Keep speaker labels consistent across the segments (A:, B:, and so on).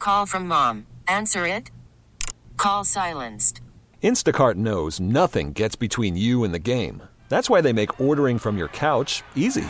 A: call from mom. Answer it. Call silenced.
B: Instacart knows nothing gets between you and the game. That's why they make ordering from your couch easy.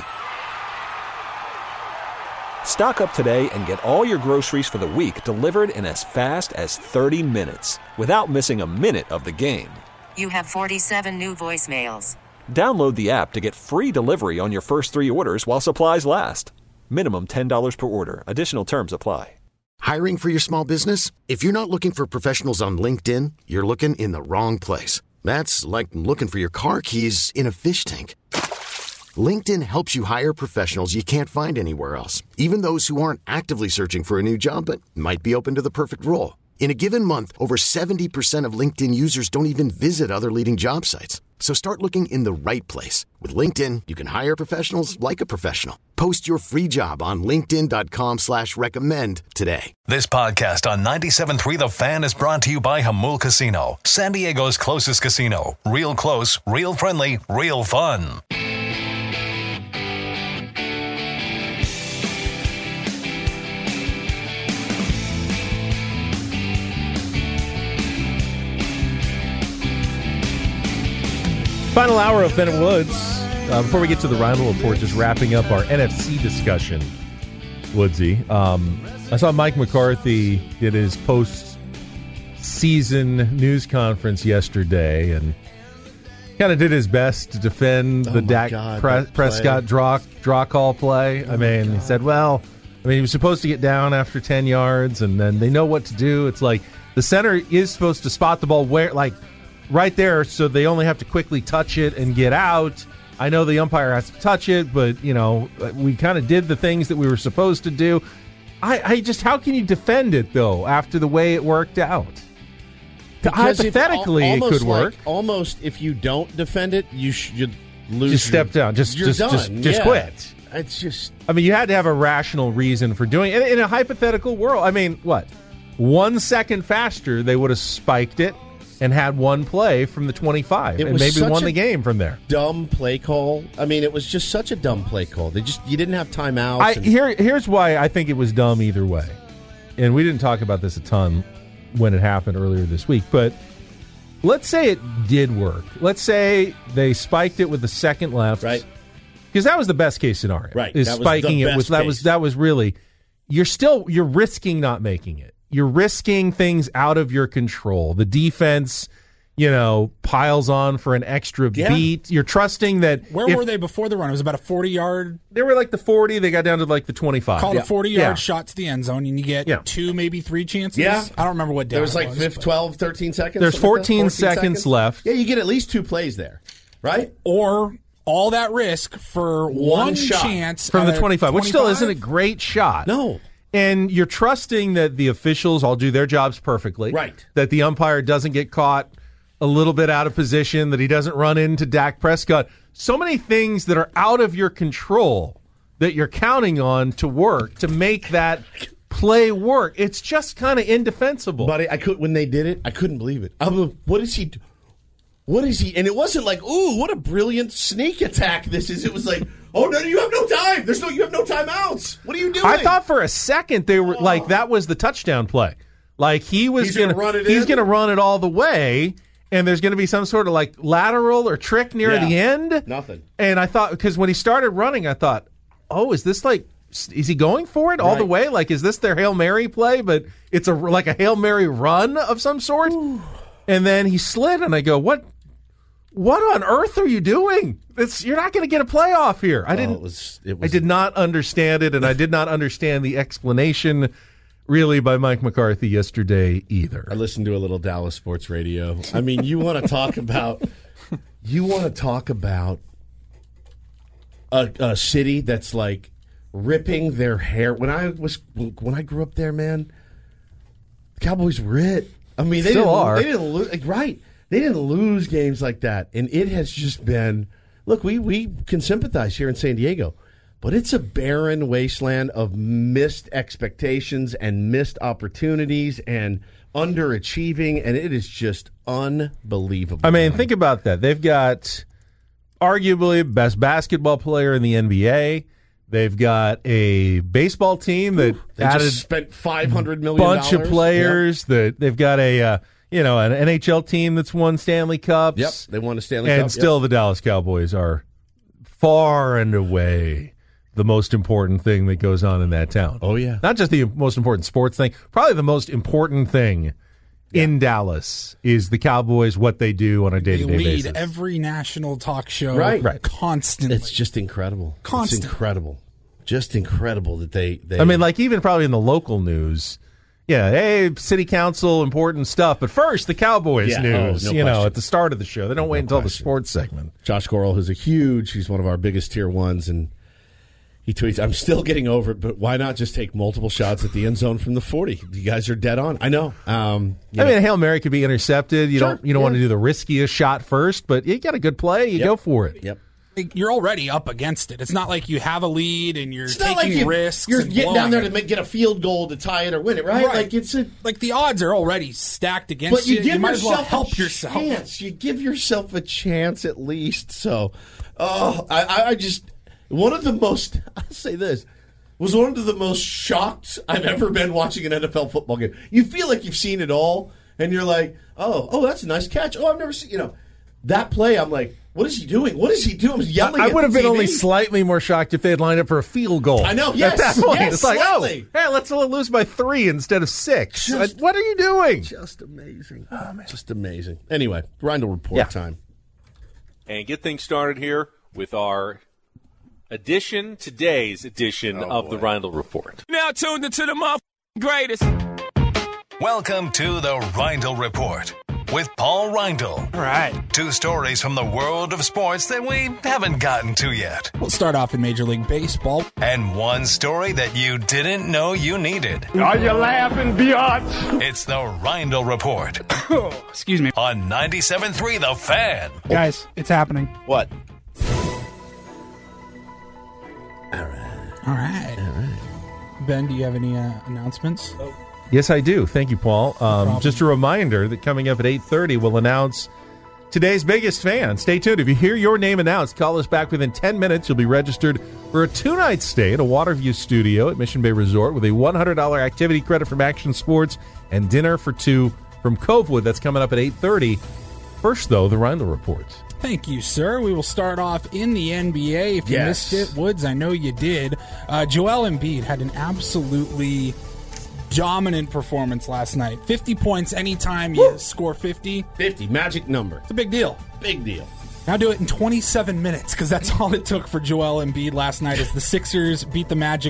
B: Stock up today and get all your groceries for the week delivered in as fast as 30 minutes without missing a minute of the game.
A: You have 47 new voicemails.
B: Download the app to get free delivery on your first 3 orders while supplies last. Minimum $10 per order. Additional terms apply.
C: Hiring for your small business? If you're not looking for professionals on LinkedIn, you're looking in the wrong place. That's like looking for your car keys in a fish tank. LinkedIn helps you hire professionals you can't find anywhere else, even those who aren't actively searching for a new job but might be open to the perfect role. In a given month, over 70% of LinkedIn users don't even visit other leading job sites. So start looking in the right place. With LinkedIn, you can hire professionals like a professional. Post your free job on linkedin.com/recommend today.
D: This podcast on 97.3 The Fan is brought to you by Jamul Casino, San Diego's closest casino. Real close, real friendly, real fun.
E: Final hour of Bennett Woods. Before we get to the Rhino Report, just wrapping up our NFC discussion, Woodsy. I saw Mike McCarthy did his post-season news conference yesterday and kind of did his best to defend the Dak Prescott draw call play. He said, he was supposed to get down after 10 yards, and then they know what to do. It's like the center is supposed to spot the ball right there, so they only have to quickly touch it and get out. I know the umpire has to touch it, but, we kind of did the things that we were supposed to do. How can you defend it, though, after the way it worked out?
F: Because
E: hypothetically, it could work.
F: Almost, if you don't defend it, you should lose.
E: Just step down. Just quit.
F: It's just...
E: you had to have a rational reason for doing it. In a hypothetical world, 1 second faster, they would have spiked it and had one play from the 25 and maybe won the game from there.
F: Dumb play call. It was just such a dumb play call. You didn't have timeouts.
E: Here's why I think it was dumb either way. And we didn't talk about this a ton when it happened earlier this week, but let's say it did work. Let's say they spiked it with the second left.
F: Right.
E: Because that was the best case scenario.
F: Right.
E: Is spiking it with that was really you're risking not making it. You're risking things out of your control. The defense, piles on for an extra beat. You're trusting that.
G: Where were they before the run? It was about a 40-yard.
E: They were like the 40. They got down to like the 25.
G: Called a 40-yard shot to the end zone, and you get 2, maybe 3 chances.
F: Yeah.
G: I don't remember what down
F: there was. Like 12, 13 seconds.
E: There's 14 seconds left.
F: Yeah, you get at least 2 plays there, right?
G: Or all that risk for one
F: shot
G: chance
E: from the 25, which still isn't a great shot.
F: No.
E: And you're trusting that the officials all do their jobs perfectly.
F: Right.
E: That the umpire doesn't get caught a little bit out of position, that he doesn't run into Dak Prescott. So many things that are out of your control that you're counting on to work, to make that play work. It's just kind of indefensible.
F: Buddy, when they did it, I couldn't believe it. What is he? What is he? And it wasn't like, ooh, what a brilliant sneak attack this is. It was like, oh, no, you have no time. You have no timeouts. What are you doing?
E: I thought for a second they were like that was the touchdown play. Like he's going to run it all the way, and there's going to be some sort of like lateral or trick near the end.
F: Nothing.
E: And I thought, because when he started running, I thought, oh, is he going for it all the way? Like, is this their Hail Mary play? But it's like a Hail Mary run of some sort. Ooh. And then he slid, and I go, what on earth are you doing? You're not going to get a playoff here. I did not understand it, and I did not understand the explanation really by Mike McCarthy yesterday either.
F: I listened to a little Dallas sports radio. You want to talk about a city that's like ripping their hair. When I grew up there, man, the Cowboys were it. They
E: still are.
F: They didn't lose, right? They didn't lose games like that, and it has just been. Look, we can sympathize here in San Diego, but it's a barren wasteland of missed expectations and missed opportunities and underachieving, and it is just unbelievable.
E: Think about that. They've got arguably the best basketball player in the NBA. They've got a baseball team that
F: just spent $500 million.
E: Bunch of players. That they've got an NHL team that's won Stanley Cups.
F: Yep, they won a Stanley Cup.
E: And still the Dallas Cowboys are far and away the most important thing that goes on in that town.
F: Oh, yeah.
E: Not just the most important sports thing, probably the most important thing in Dallas is the Cowboys, what they do on a day-to-day basis.
G: They lead every national talk show constantly.
F: It's just incredible. It's incredible. Just incredible that they
E: I mean, like even probably in the local news, hey, city council, important stuff. But first, the Cowboys news, at the start of the show. They don't wait until the sports segment. Josh
F: Gorel, who's he's one of our biggest tier ones, and he tweets, I'm still getting over it, but why not just take multiple shots at the end zone from the 40? You guys are dead on. I know.
E: I mean, a Hail Mary could be intercepted. You don't want to do the riskiest shot first, but you got a good play, you go for it.
F: Yep.
G: You're already up against it. It's not like you have a lead and you're taking risks.
F: You're getting down there to get a field goal to tie it or win it, right?
G: Like the odds are already stacked against you. You might as well help yourself.
F: Chance. You give yourself a chance at least. So, I just one of the most. I'll say this was one of the most shocked I've ever been watching an NFL football game. You feel like you've seen it all, and you're like, oh, that's a nice catch. Oh, I've never seen that play. I'm like, what is he doing? What is he doing? I'm yelling.
E: I would have been only slightly more shocked if they had lined up for a field goal.
F: I know. Yes.
E: At that point, it's like,
F: slightly.
E: hey, let's lose by 3 instead of 6. What are you doing?
F: Just amazing. Oh, man. Just amazing. Anyway, Reindl Report time.
H: And get things started here with our today's edition of the Reindl Report.
I: Now tuned into the greatest.
D: Welcome to the Reindl Report with Paul Reindl.
G: All right.
D: 2 stories from the world of sports that we haven't gotten to yet.
G: We'll start off in Major League Baseball.
D: And 1 story that you didn't know you needed.
I: Are you laughing, biatch?
D: It's the Reindl Report.
G: Excuse me.
D: On 97.3 The Fan.
G: Guys, it's happening.
F: What?
G: All right. Ben, do you have any announcements?
E: Yes, I do. Thank you, Paul. Just a reminder that coming up at 8:30, we'll announce today's biggest fan. Stay tuned. If you hear your name announced, call us back within 10 minutes. You'll be registered for a 2-night stay at a Waterview studio at Mission Bay Resort with a $100 activity credit from Action Sports and dinner for 2 from Covewood. That's coming up at 8:30. First, though, the Reindl Report.
G: Thank you, sir. We will start off in the NBA. If you missed it, Woods, I know you did. Joel Embiid had an absolutely dominant performance last night. 50 points anytime you score 50.
F: 50, magic number.
G: It's a big deal.
F: Big deal.
G: Now do it in 27 minutes because that's all it took for Joel Embiid last night as the Sixers beat the Magic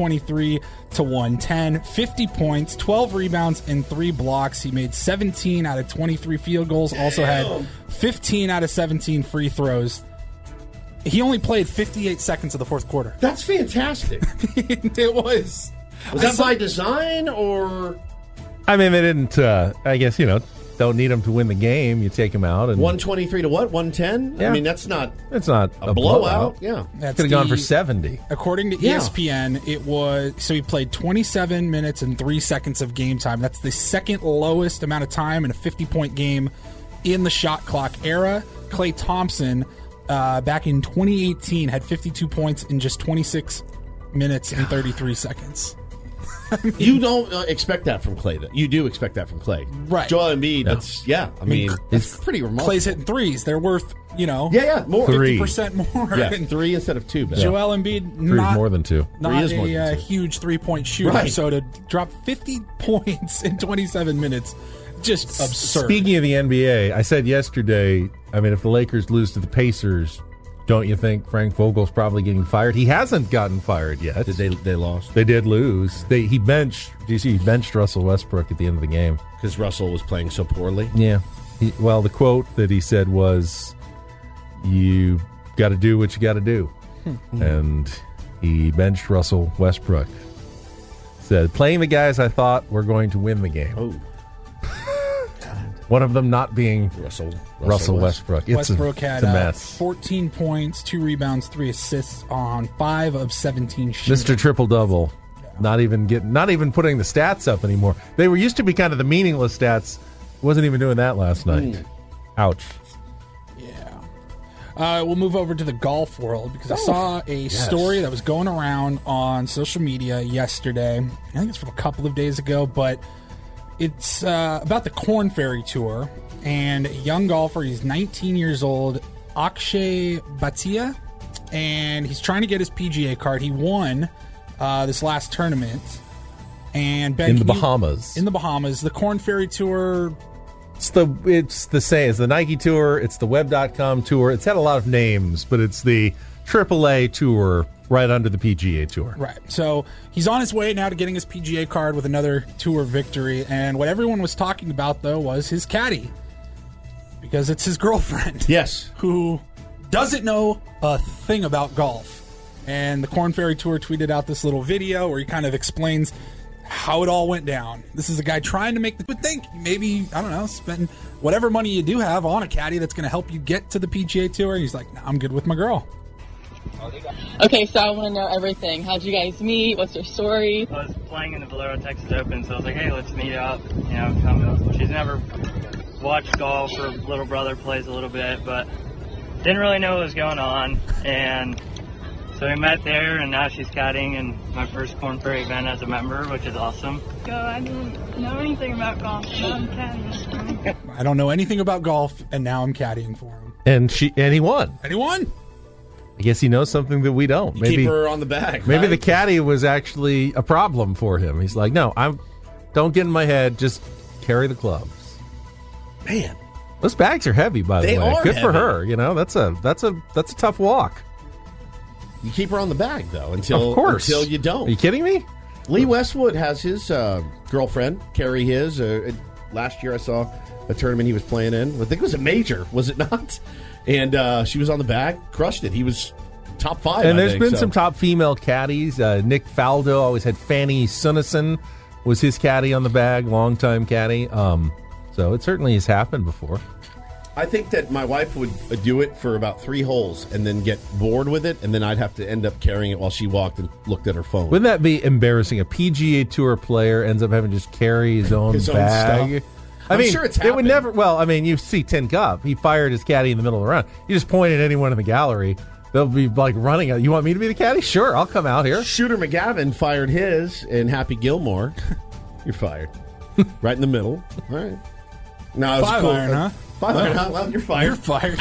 G: 123-110. 50 points, 12 rebounds, and 3 blocks. He made 17 out of 23 field goals. Also had 15 out of 17 free throws. He only played 58 seconds of the fourth quarter.
F: That's fantastic.
G: It was.
F: Was that by design or?
E: I mean, they didn't, I guess, don't need him to win the game. You take him out. And
F: 123 to what? 110?
E: Yeah.
F: I mean, that's not
E: a
F: blowout. Yeah.
E: Could have gone for 70.
G: According to ESPN, it was, so he played 27 minutes and 3 seconds of game time. That's the second lowest amount of time in a 50-point game in the shot clock era. Klay Thompson, back in 2018, had 52 points in just 26 minutes and 33 seconds.
F: I mean, you don't expect that from Klay. You do expect that from Klay.
G: Right.
F: Joel Embiid, it's pretty remarkable.
G: Klay's hitting threes. They're worth,
F: more
G: 50% more.
F: Yeah, 3 instead of 2.
G: Joel Embiid,
E: 3 is more than 2.
G: Not a huge 3-point shooter.
F: Right.
G: So to drop 50 points in 27 minutes, just absurd.
E: Speaking of the NBA, I said yesterday, I mean, if the Lakers lose to the Pacers, don't you think Frank Vogel's probably getting fired? He hasn't gotten fired yet.
F: They lost?
E: They did lose. He benched Russell Westbrook at the end of the game.
F: Because Russell was playing so poorly?
E: Yeah. The quote that he said was, you got to do what you got to do. And he benched Russell Westbrook. Said, playing the guys I thought were going to win the game.
F: Oh.
E: One of them not being Russell Westbrook.
G: Westbrook
E: had
G: a
E: mess.
G: 14 points, 2 rebounds, 3 assists on 5 of 17 shooting.
E: Mr. Triple-Double. Not even putting the stats up anymore. They were used to be kind of the meaningless stats. Wasn't even doing that last night. Ouch.
G: Yeah. We'll move over to the golf world because I saw a story that was going around on social media yesterday. I think it's from a couple of days ago, but it's about the Korn Ferry Tour and a young golfer. He's 19 years old, Akshay Bhatia, and he's trying to get his PGA card. He won this last tournament. And Ben,
E: in the Bahamas.
G: In the Bahamas. The Korn Ferry Tour...
E: It's the same. It's the Nike Tour. It's the Web.com Tour. It's had a lot of names, but it's the AAA Tour right under the PGA Tour.
G: Right. So he's on his way now to getting his PGA card with another tour victory. And what everyone was talking about, though, was his caddy. Because it's his girlfriend.
F: Yes.
G: Who doesn't know a thing about golf. And the Korn Ferry Tour tweeted out this little video where he kind of explains how it all went down. This is a guy trying to make would think maybe, I don't know, spend whatever money you do have on a caddy that's going to help you get to the PGA Tour. And he's like, nah, I'm good with my girl.
J: Okay, so I want to know everything. How'd you guys meet? What's your story?
K: I was playing in the Valero Texas Open, so I was like, hey, let's meet up. You know, come. She's never watched golf. Her little brother plays a little bit, but didn't really know what was going on. And so we met there, and now she's caddying in my first Korn Ferry event as a member, which is awesome.
J: So I didn't know anything about golf, so I'm caddying.
G: I don't know anything about golf, and now I'm caddying for him.
E: And he won.
G: And he won.
E: I guess he knows something that we don't.
F: Maybe keep her on the bag.
E: Maybe
F: right?
E: the caddy was actually a problem for him. He's like, no, don't get in my head. Just carry the clubs.
F: Man,
E: those bags are heavy. By the way, good for her. You know, that's a tough walk.
F: You keep her on the bag, though, until you don't.
E: Are you kidding me?
F: Lee Westwood has his girlfriend carry his. Last year I saw a tournament he was playing in. I think it was a major, was it not? And she was on the bag, crushed it. He was top 5,
E: And there's been some top female caddies. Nick Faldo always had Fanny Sunnison was his caddy on the bag, longtime caddy. So it certainly has happened before.
F: I think that my wife would do it for about 3 holes and then get bored with it, and then I'd have to end up carrying it while she walked and looked at her phone.
E: Wouldn't that be embarrassing? A PGA Tour player ends up having to just carry his own bag.
F: I'm sure it's happened.
E: It would never. Well, I mean, you see Tin Cup. He fired his caddy in the middle of the round. You just point at anyone in the gallery. They'll be like running. You want me to be the caddy? Sure, I'll come out here.
F: Shooter McGavin fired his in Happy Gilmore. You're fired. Right in the middle. All right. No, it was
G: 5
F: cool.
G: iron, huh?
F: 5 iron, huh? Well, you're fired.
G: You're fired.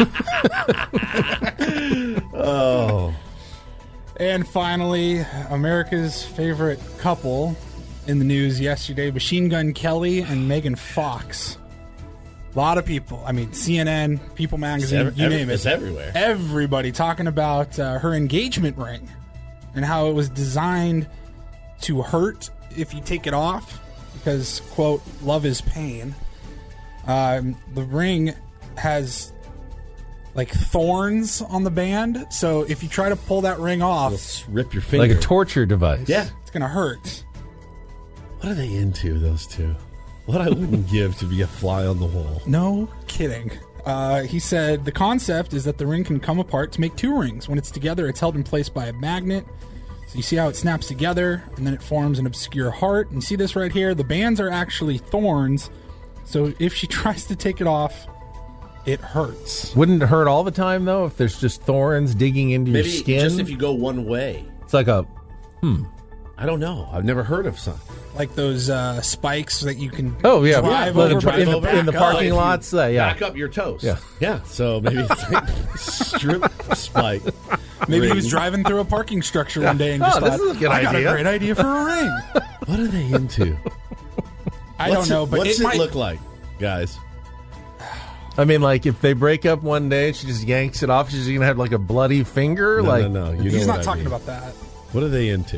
F: Oh.
G: And finally, America's favorite couple in the news yesterday, Machine Gun Kelly and Megan Fox. A lot of people. I mean, CNN, People Magazine, you name it.
F: It's everywhere.
G: Everybody talking about her engagement ring and how it was designed to hurt if you take it off because, quote, love is pain. The ring has like thorns on the band, so if you try to pull that ring off,
F: it'll rip your finger.
E: Like a torture device.
F: Yeah.
G: It's going to hurt.
F: What are they into, those two? What I wouldn't give to be a fly on the wall.
G: No kidding. He said the concept is that the ring can come apart to make 2 rings. When it's together, it's held in place by a magnet. So you see how it snaps together, and then it forms an obscure heart. And you see this right here? The bands are actually thorns. So if she tries to take it off, it hurts.
E: Wouldn't it hurt all the time, though, if there's just thorns digging into your skin?
F: Just if you go one way.
E: It's like a,
F: I don't know. I've never heard of some.
G: Like those spikes that you can
E: drive
G: over
E: in the parking lots.
F: Back up your toes. Yeah. So maybe it's like strip spike.
G: Maybe
F: ring.
G: he was driving through a parking structure one day and just thought,
E: this is a good
G: I got
E: idea.
G: a great idea for a ring.
F: What are they into?
G: I don't know, but
F: what's
G: it might
F: look like, guys?
E: I mean, like, if they break up one day, she just yanks it off, she's going to have, like, a bloody finger?
F: No.
G: He's not talking about that.
F: What are they into?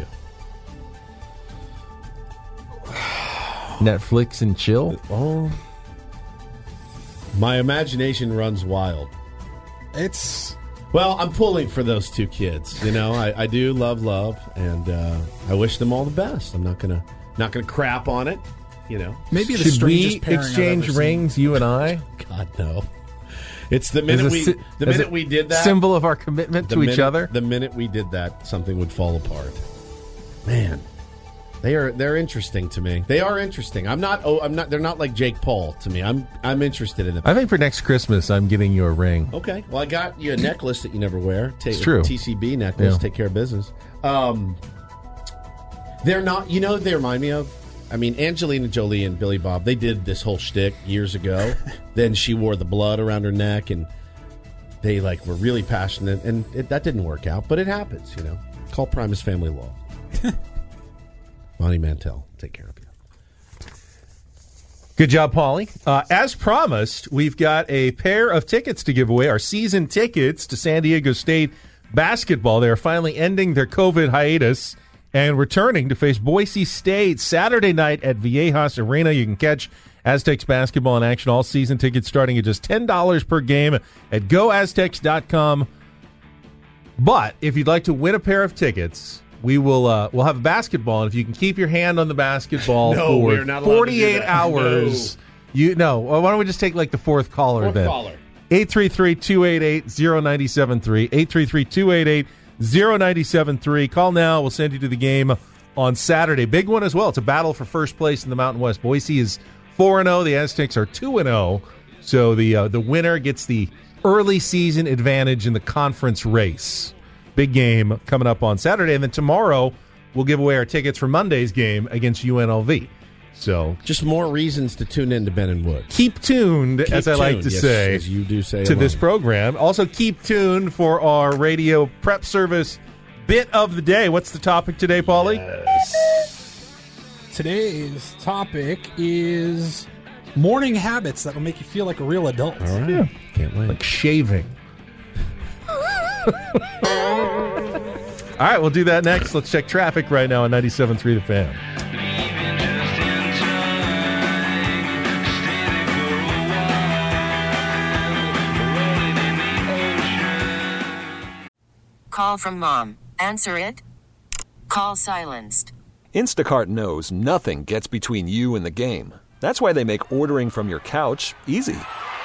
E: Netflix and chill?
F: Oh. My imagination runs wild. Well, I'm pulling for those 2 kids. You know, I do love, and I wish them all the best. I'm not gonna crap on it. You know,
G: maybe the
E: should
G: strangest
E: we
G: pairing
E: exchange rings, you and I?
F: God no. It's the minute we did that,
E: symbol of our commitment to each other.
F: The minute we did that, something would fall apart. Man, They're interesting to me. They are interesting. They're not like Jake Paul to me. I'm interested in them.
E: I think for next Christmas, I'm getting you a ring.
F: Okay. Well, I got you a necklace that you never wear.
E: It's true.
F: TCB necklace. Yeah. Take care of business. They're not. You know, they remind me of. I mean, Angelina Jolie and Billy Bob. They did this whole shtick years ago. Then she wore the blood around her neck, and they were really passionate, and that didn't work out. But it happens, you know. Call Primus Family Law. Monty Mantell, take care of you.
E: Good job, Paulie. As promised, we've got a pair of tickets to give away, our season tickets to San Diego State basketball. They are finally ending their COVID hiatus and returning to face Boise State Saturday night at Viejas Arena. You can catch Aztecs basketball in action all season. Tickets starting at just $10 per game at goaztecs.com. But if you'd like to win a pair of tickets, we'll have a basketball, and if you can keep your hand on the basketball for 48 hours, why don't we just take the fourth caller then? 833-288-0973, 833-288-0973. Call now. We'll send you to the game on Saturday. Big one as well. It's a battle for first place in the Mountain West. Boise is 4-0. The Aztecs are 2-0. So the winner gets the early season advantage in the conference race. Big game coming up on Saturday. And then tomorrow, we'll give away our tickets for Monday's game against UNLV. So
F: just more reasons to tune in to Ben and Wood.
E: Keep tuned, as I like to say,
F: as you do say,
E: to this program. Also, keep tuned for our radio prep service bit of the day. What's the topic today, Paulie?
G: Yes. Today's topic is morning habits that will make you feel like a real adult.
F: All right. Yeah. Can't wait.
E: Like shaving. All right, we'll do that next. Let's check traffic right now on 97.3 The Fan.
A: Call from mom. Answer it. Call silenced.
B: Instacart knows nothing gets between you and the game. That's why they make ordering from your couch easy.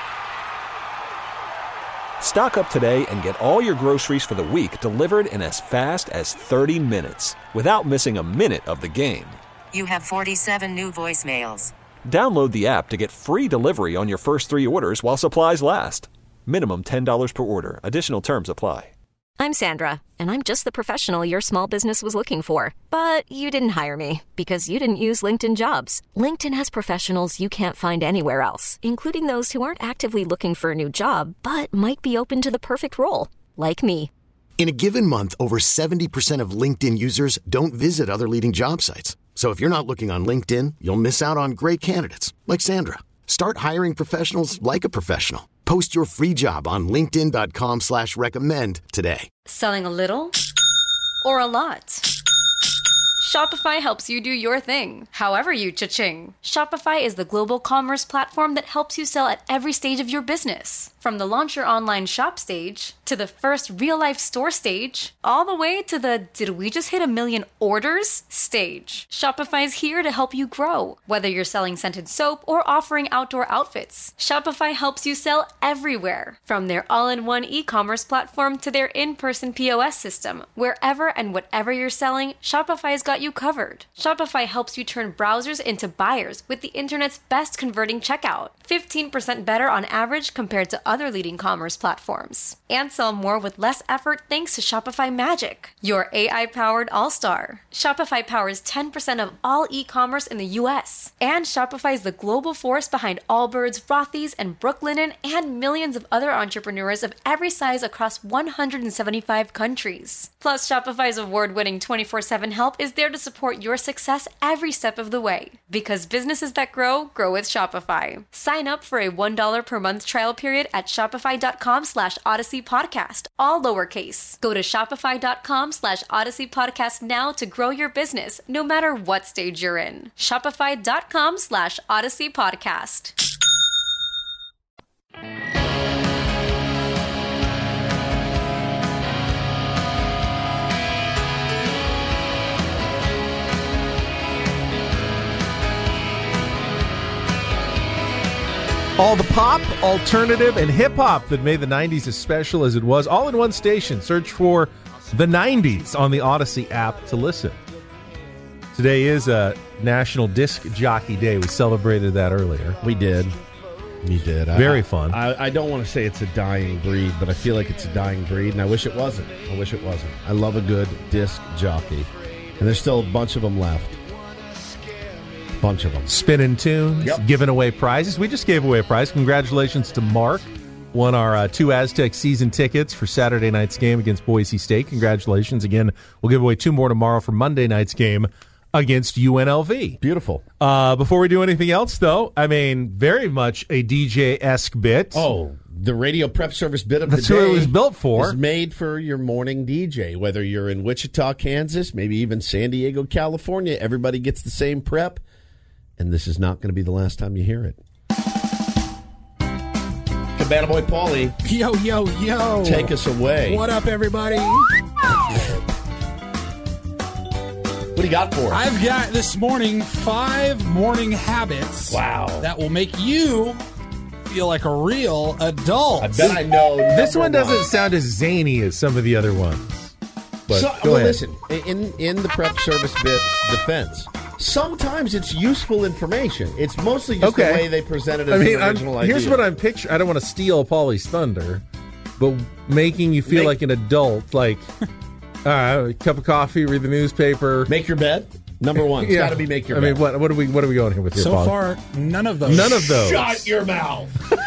B: Stock up today and get all your groceries for the week delivered in as fast as 30 minutes without missing a minute of the game.
A: You have 47 new voicemails.
B: Download the app to get free delivery on your first 3 orders while supplies last. Minimum $10 per order. Additional terms apply.
L: I'm Sandra, and I'm just the professional your small business was looking for. But you didn't hire me because you didn't use LinkedIn Jobs. LinkedIn has professionals you can't find anywhere else, including those who aren't actively looking for a new job, but might be open to the perfect role, like me.
C: In a given month, over 70% of LinkedIn users don't visit other leading job sites. So if you're not looking on LinkedIn, you'll miss out on great candidates, like Sandra. Start hiring professionals like a professional. Post your free job on linkedin.com/recommend today.
M: Selling a little or a lot? Shopify helps you do your thing, however you cha-ching. Shopify is the global commerce platform that helps you sell at every stage of your business. From the launch your online shop stage, to the first real-life store stage, all the way to the did we just hit 1 million orders stage. Shopify is here to help you grow. Whether you're selling scented soap or offering outdoor outfits, Shopify helps you sell everywhere. From their all-in-one e-commerce platform to their in-person POS system, wherever and whatever you're selling, Shopify's got you covered. Shopify helps you turn browsers into buyers with the internet's best converting checkout. 15% better on average compared to other leading commerce platforms. And sell more with less effort thanks to Shopify Magic, your AI-powered all-star. Shopify powers 10% of all e-commerce in the U.S. And Shopify is the global force behind Allbirds, Rothy's, and Brooklinen, and millions of other entrepreneurs of every size across 175 countries. Plus, Shopify's award-winning 24/7 help is there to support your success every step of the way. Because businesses that grow, grow with Shopify. Sign up for a $1 per month trial period at shopify.com/Odyssey Podcast, all lowercase. Go to shopify.com/Odyssey Podcast now to grow your business, no matter what stage you're in. Shopify.com/Odyssey Podcast.
E: All the pop, alternative, and hip-hop that made the 90s as special as it was, all in one station. Search for the 90s on the Odyssey app to listen. Today is a National Disc Jockey Day. We celebrated that earlier.
F: We did.
E: Very fun.
F: I don't want to say it's a dying breed, but I feel like it's a dying breed, and I wish it wasn't. I love a good disc jockey. And there's still a bunch of them left. Bunch of them.
E: Spinning tunes, giving away prizes. We just gave away a prize. Congratulations to Mark. Won our 2 Aztec season tickets for Saturday night's game against Boise State. Congratulations. Again, we'll give away 2 more tomorrow for Monday night's game against UNLV.
F: Beautiful.
E: Before we do anything else, though, I mean, very much a DJ-esque bit.
F: Oh, the radio prep service bit of
E: That's
F: the day.
E: what it was built for.
F: It's made for your morning DJ. Whether you're in Wichita, Kansas, maybe even San Diego, California, everybody gets the same prep. And this is not going to be the last time you hear it. Cabana Boy Paulie.
G: Yo, yo, yo.
F: Take us away.
G: What up, everybody?
F: What do you got for us?
G: I've got this morning 5 morning habits.
F: Wow.
G: That will make you feel like a real adult.
F: I bet I know.
E: This one doesn't sound as zany as some of the other ones. But go ahead.
F: Listen, in the prep service bit's defense, sometimes it's useful information. It's mostly just the way they present it as an original idea.
E: Here's what I'm picturing. I don't want to steal Paulie's thunder, but making you feel like an adult, like a cup of coffee, read the newspaper.
F: Make your bed. Number 1. It's got to be make your bed.
E: I mean, what are we going here with here,
G: So
E: Paulie?
G: far, none of those.
E: None of those.
F: Shut your mouth.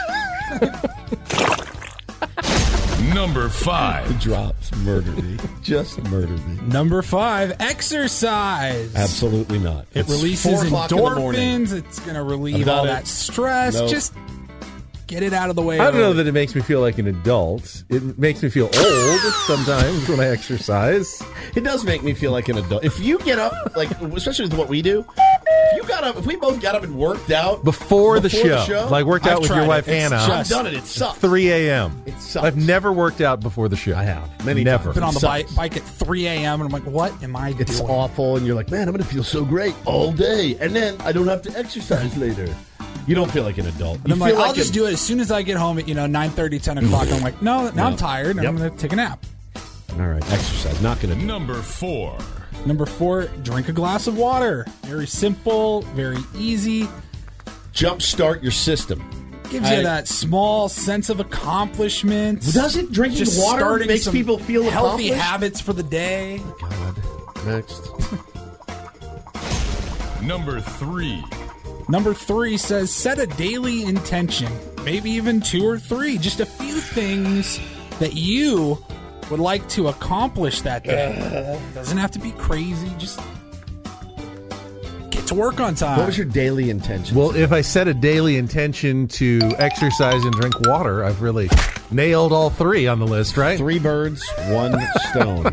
N: Number 5.
F: The drops murder me. Just murder me.
G: Number 5, exercise.
F: Absolutely not.
G: It releases endorphins. It's going to relieve all that stress.
F: Nope.
G: Just get it out of the way.
E: I don't know that it makes me feel like an adult. It makes me feel old sometimes when I exercise.
F: It does make me feel like an adult. If you get up, like especially with what we do, if we both got up and worked out
E: before the show, like worked out with your wife Hannah.
F: I've done it. It sucks.
E: 3 a.m.
F: It sucks.
E: I've never worked out before the show.
F: I have. Many
E: never.
F: times.
G: Been on the bike at 3 a.m. and I'm like, what am I doing?
F: It's awful, and you're like, man, I'm going to feel so great all day, and then I don't have to exercise later. You don't feel like an adult.
G: And I'm like, I'll just do it as soon as I get home at 9:30, 10 o'clock. I'm like, no, I'm tired, and I'm going to take a nap.
F: All right, exercise. Not going to.
N: Number 4.
G: Number 4, drink a glass of water. Very simple, very easy.
F: Jumpstart your system.
G: Gives you that small sense of accomplishment.
F: Does it? Drinking
G: just
F: water makes people feel
G: healthy
F: accomplished?
G: habits for the day.
F: Oh, God. Next.
N: Number 3.
G: Number 3 says set a daily intention. Maybe even 2 or 3. Just a few things that you would like to accomplish that day. Doesn't have to be crazy. Just get to work on time.
F: What was your daily intention?
E: Well, if I set a daily intention to exercise and drink water, I've really nailed all 3 on the list, right?
F: 3 birds, 1 stone.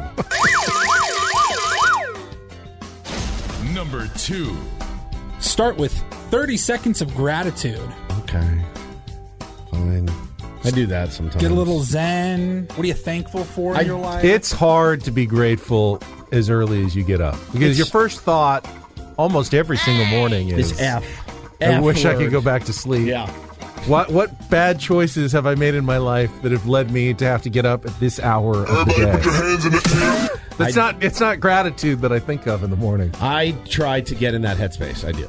N: Number 2.
G: Start with 30 seconds of gratitude.
F: Okay. Fine. I do that sometimes.
G: Get a little zen. What are you thankful for in your life?
E: It's hard to be grateful as early as you get up. Because your first thought almost every single morning is
F: F.
E: I wish I could go back to sleep.
F: Yeah.
E: What bad choices have I made in my life that have led me to have to get up at this hour of the day?
N: Put your hands in the air.
E: It's not gratitude that I think of in the morning.
F: I try to get in that headspace. I do.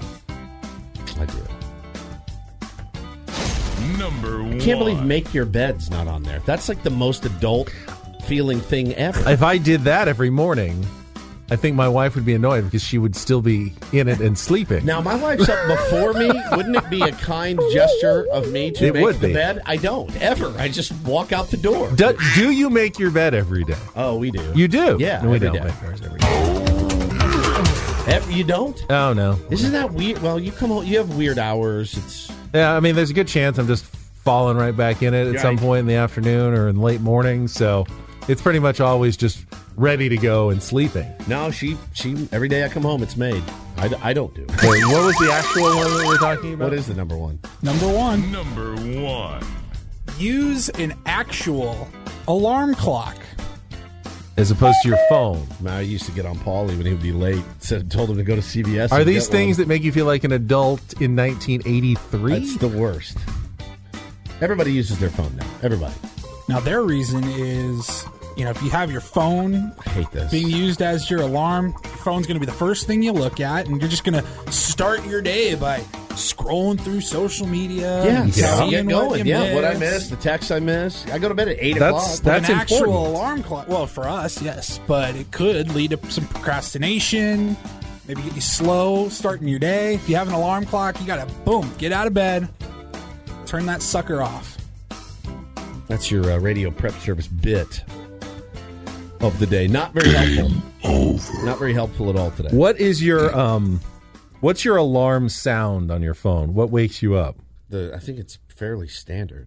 N: Number 1.
F: I can't believe make your bed's not on there. That's like the most adult feeling thing ever.
E: If I did that every morning, I think my wife would be annoyed because she would still be in it and sleeping.
F: Now, my wife's up before me. Wouldn't it be a kind gesture of me to make the bed? I don't, ever. I just walk out the door.
E: Do you make your bed every day?
F: Oh, we do.
E: You do?
F: Yeah,
E: no, we
F: every
E: don't
F: day.
E: make ours every day.
F: You don't?
E: Oh, no.
F: Isn't that weird? Well, you come home, you have weird hours.
E: Yeah, I mean, there's a good chance I'm just falling right back in it at some point in the afternoon or in late morning, so it's pretty much always just ready to go and sleeping.
F: No, she every day I come home, it's made. I don't do.
E: Wait, what was the actual one that we're talking about?
F: What is the number 1?
G: Number 1.
N: Number 1.
G: Use an actual alarm clock.
E: As opposed to your phone.
F: I used to get on Paulie when he would be late. Told him to go to CVS.
E: Are these things that make you feel like an adult in 1983?
F: That's the worst. Everybody uses their phone now. Everybody.
G: Now, their reason is, if you have your phone
F: I hate this.
G: being used as your alarm, phone's going to be the first thing you look at, and you're just going to start your day by scrolling through social media.
F: Get going. What I missed, the texts I missed. I go to bed at 8 o'clock.
E: That's
G: an
E: important.
G: actual alarm clock. Well, for us, yes, but it could lead to some procrastination. Maybe get you slow starting your day. If you have an alarm clock, you got to, boom, get out of bed, turn that sucker off.
F: That's your radio prep service bit of the day. Not very helpful. Not very helpful at all today.
E: What is your what's your alarm sound on your phone? What wakes you up?
F: I think it's fairly standard.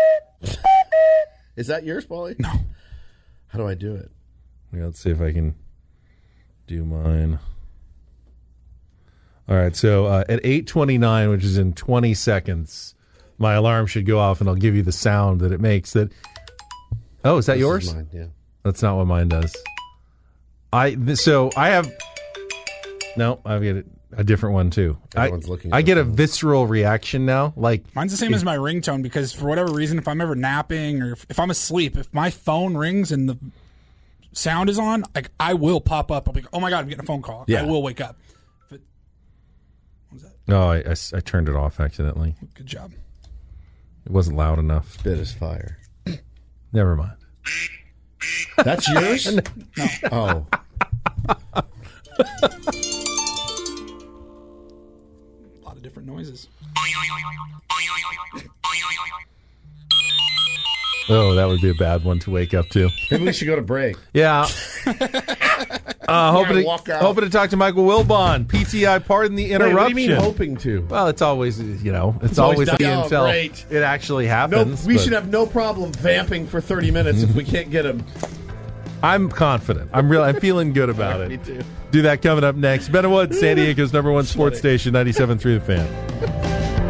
F: Is that yours, Paulie?
G: No.
F: How do I do it?
E: Yeah, let's see if I can do mine. All right, so at 8:29, which is in 20 seconds, my alarm should go off, and I'll give you the sound that it makes. That. Oh, is that yours?
F: Is mine, yeah.
E: That's not what mine does. I've got a different one too.
F: Everyone's looking.
E: I get a visceral reaction now. Like
G: mine's the same as my ringtone, because for whatever reason, if I'm ever napping or if I'm asleep, if my phone rings and the sound is on, like I will pop up. I'll be, oh my God, I'm getting a phone call.
F: Yeah.
G: I will wake up. What was that?
E: No, I turned it off accidentally.
G: Good job.
E: It wasn't loud enough.
F: Spit is fire.
E: Never mind.
F: That's yours?
G: No.
F: Oh.
G: A lot of different noises.
E: Oh, that would be a bad one to wake up to.
F: Maybe we should go to break.
E: Yeah. Hoping to talk to Michael Wilbon. PTI, pardon the interruption.
F: Wait, what do you mean hoping to?
E: Well, it's always, it's always the until it actually happens.
F: We should have no problem vamping for 30 minutes if we can't get him.
E: I'm confident. I'm feeling good about it.
F: Me too.
E: Do that coming up next. Ben Wood, San Diego's #1 sports station, 97.3 The Fan.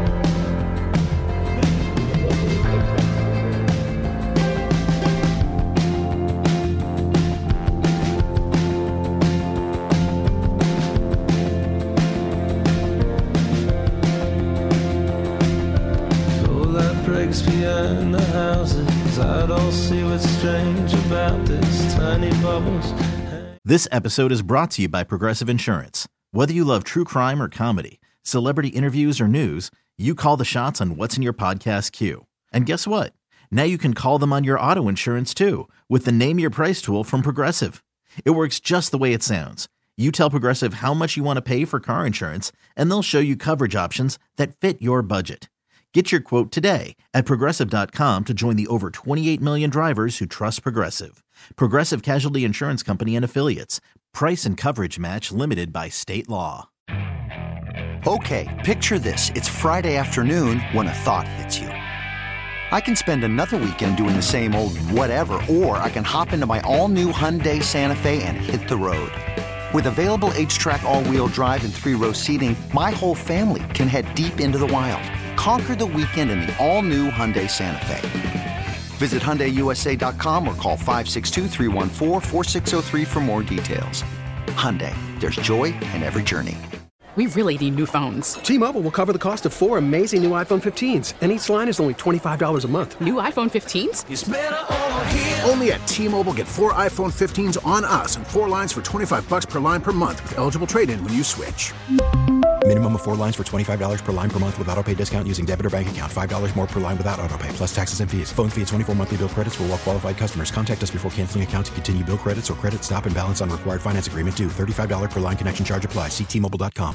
O: Behind the houses, I don't see what's strange about this tiny bubbles.
P: This episode is brought to you by Progressive Insurance. Whether you love true crime or comedy, celebrity interviews or news, you call the shots on what's in your podcast queue. And guess what? Now you can call them on your auto insurance too, with the Name Your Price tool from Progressive. It works just the way it sounds. You tell Progressive how much you want to pay for car insurance, and they'll show you coverage options that fit your budget. Get your quote today at Progressive.com to join the over 28 million drivers who trust Progressive. Progressive Casualty Insurance Company and Affiliates. Price and coverage match limited by state law.
Q: Okay, picture this. It's Friday afternoon when a thought hits you. I can spend another weekend doing the same old whatever, or I can hop into my all-new Hyundai Santa Fe and hit the road. With available H-Track all-wheel drive and 3-row seating, my whole family can head deep into the wild. Conquer the weekend in the all-new Hyundai Santa Fe. Visit HyundaiUSA.com or call 562-314-4603 for more details. Hyundai, there's joy in every journey.
R: We really need new phones.
S: T-Mobile will cover the cost of 4 amazing new iPhone 15s, and each line is only $25 a month.
R: New iPhone 15s?
S: It's better over here. Only at T-Mobile, get 4 iPhone 15s on us and 4 lines for $25 per line per month with eligible trade-in when you switch.
T: Minimum of 4 lines for $25 per line per month with autopay discount using debit or bank account. $5 more per line without autopay, plus taxes and fees. Phone fee at 24 monthly bill credits for well-qualified customers. Contact us before canceling account to continue bill credits or credit stop and balance on required finance agreement due. $35 per line connection charge applies. See T-Mobile.com.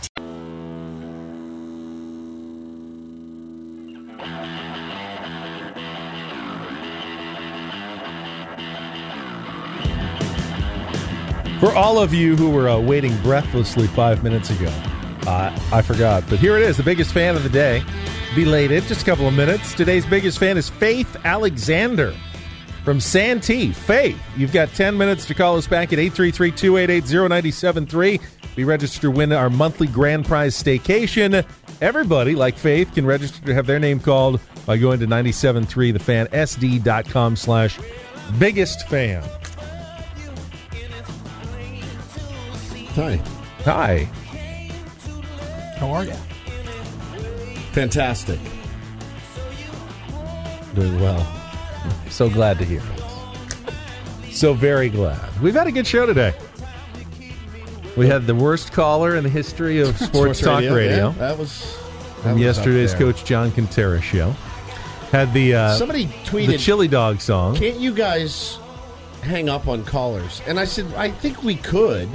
E: For all of you who were waiting breathlessly 5 minutes ago, I forgot, but here it is, the biggest fan of the day. Belated, just a couple of minutes. Today's biggest fan is Faith Alexander from Santee. Faith, you've got 10 minutes to call us back at 833-288-0973. Be registered to win our monthly grand prize staycation. Everybody, like Faith, can register to have their name called by going to 973thefansd.com/biggest-fan.
F: Hi.
E: Hi.
G: How are you?
F: Fantastic.
E: Doing well. So glad to hear it. So very glad. We've had a good show today. We had the worst caller in the history of Sports Talk Radio.
F: Yeah, that was
E: from yesterday's Coach John Quintero show. Had the
F: somebody tweeted
E: the Chili Dog song.
F: Can't you guys hang up on callers? And I said, I think we could.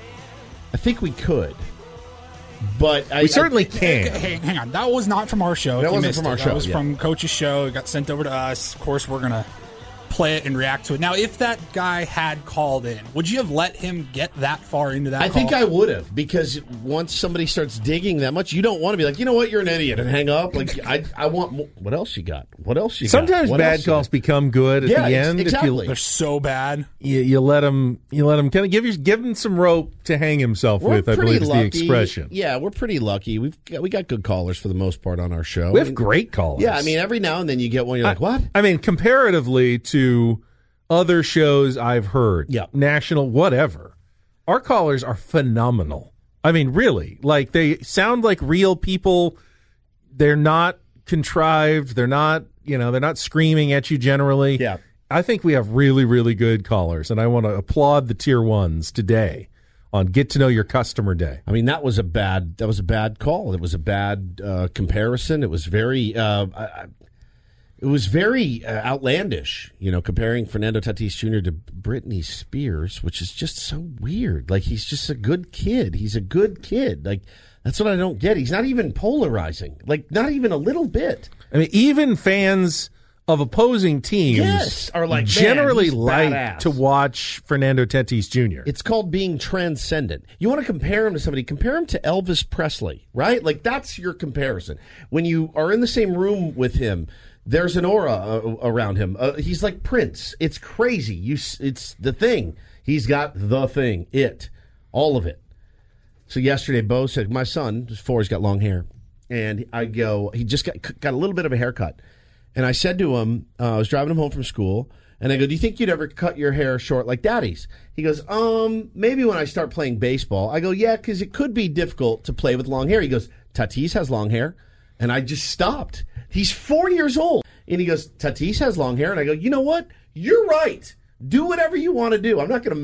F: But
E: we certainly can.
G: Hey, hang on. That was not from our show.
F: That wasn't from our show.
G: That was from Coach's show. It got sent over to us. Of course, we're going to play it and react to it. Now, if that guy had called in, would you have let him get that far into that
F: I think I would have, because once somebody starts digging that much, you don't want to be like, you know what, you're an idiot, and hang up. Like, I want more. What else you got?
E: Sometimes bad calls become good at the end.
F: Exactly.
G: They're so bad.
E: You let him kind of give him some rope to hang himself with, I believe is the expression.
F: Yeah, we're pretty lucky. We got good callers for the most part on our show.
E: We have great callers.
F: Yeah, I mean, every now and then you get one, you're like, what?
E: I mean, comparatively to other shows I've heard, national, whatever, our callers are phenomenal. I mean, really, like, they sound like real people. They're not contrived. They're not screaming at you generally.
F: Yeah.
E: I think we have really, really good callers, and I want to applaud the tier ones today on Get to Know Your Customer Day.
F: I mean, that was a bad call. It was a bad comparison. It was very outlandish, comparing Fernando Tatis Jr. to Britney Spears, which is just so weird. Like, he's just a good kid. He's a good kid. Like, that's what I don't get. He's not even polarizing. Like, not even a little bit.
E: I mean, even fans of opposing teams
F: are like,
E: generally like
F: badass
E: to watch Fernando Tatis Jr.
F: It's called being transcendent. You want to compare him to somebody, compare him to Elvis Presley, right? Like, that's your comparison. When you are in the same room with him, there's an aura around him. He's like Prince. It's crazy. It's the thing. He's got the thing. All of it. So yesterday, Bo said, my son, who's 4, he's got long hair. And I go, he just got a little bit of a haircut. And I said to him, I was driving him home from school, and I go, do you think you'd ever cut your hair short like Daddy's? He goes, maybe when I start playing baseball. I go, yeah, because it could be difficult to play with long hair. He goes, Tatis has long hair. And I just stopped. He's 4 years old. And he goes, Tatis has long hair. And I go, you know what? You're right. Do whatever you want to do. I'm not going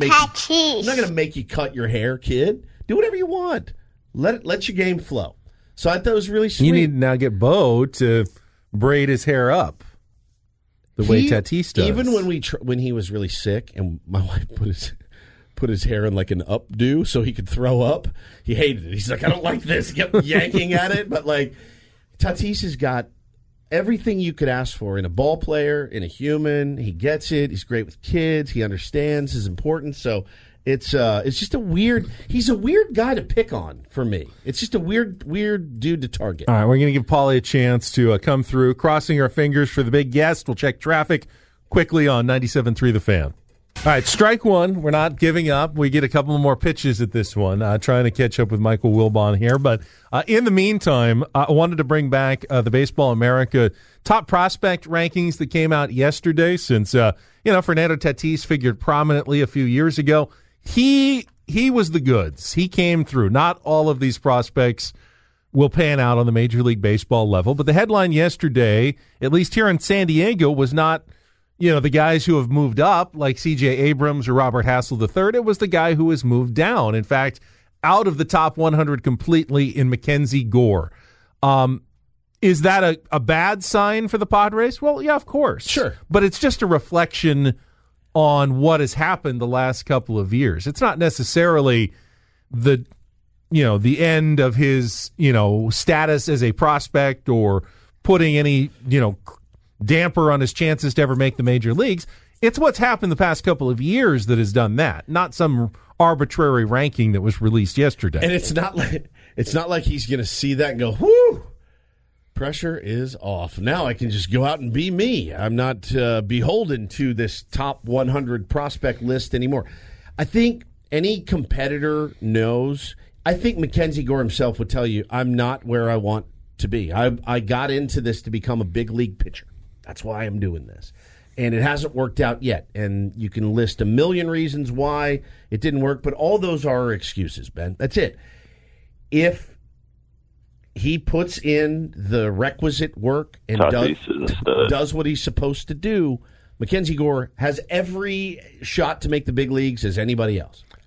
F: to make you cut your hair, kid. Do whatever you want. Let your game flow. So I thought it was really sweet.
E: You need to now get Bo to braid his hair up the way Tatis does.
F: Even when he was really sick and my wife put his hair in like an updo so he could throw up, he hated it. He's like, I don't like this. He kept yanking at it. But like, Tatis has got everything you could ask for in a ball player, in a human. He gets it. He's great with kids. He understands his importance. So it's just he's a weird guy to pick on for me. It's just a weird dude to target.
E: All right, we're going to give Paulie a chance to come through. Crossing our fingers for the big guest. We'll check traffic quickly on 97.3 The Fan. All right, strike one. We're not giving up. We get a couple more pitches at this one. Trying to catch up with Michael Wilbon here. But in the meantime, I wanted to bring back the Baseball America top prospect rankings that came out yesterday since, Fernando Tatis figured prominently a few years ago. He was the goods. He came through. Not all of these prospects will pan out on the Major League Baseball level. But the headline yesterday, at least here in San Diego, was not the guys who have moved up like C.J. Abrams or Robert Hassel III. It was the guy who has moved down. In fact, out of the top 100 completely in Mackenzie Gore. Is that a bad sign for the Padres? Well, yeah, of course.
F: Sure.
E: But it's just a reflection on what has happened the last couple of years. It's not necessarily the end of his, status as a prospect or putting any, damper on his chances to ever make the major leagues. It's what's happened the past couple of years that has done that, not some arbitrary ranking that was released yesterday.
F: And it's not like he's going to see that and go, whoo, pressure is off. Now I can just go out and be me. I'm not beholden to this top 100 prospect list anymore. I think any competitor knows. I think Mackenzie Gore himself would tell you, I'm not where I want to be. I got into this to become a big league pitcher. That's why I'm doing this. And it hasn't worked out yet. And you can list a million reasons why it didn't work, but all those are excuses, Ben. That's it. If he puts in the requisite work and does what he's supposed to do, Mackenzie Gore has every shot to make the big leagues as anybody else.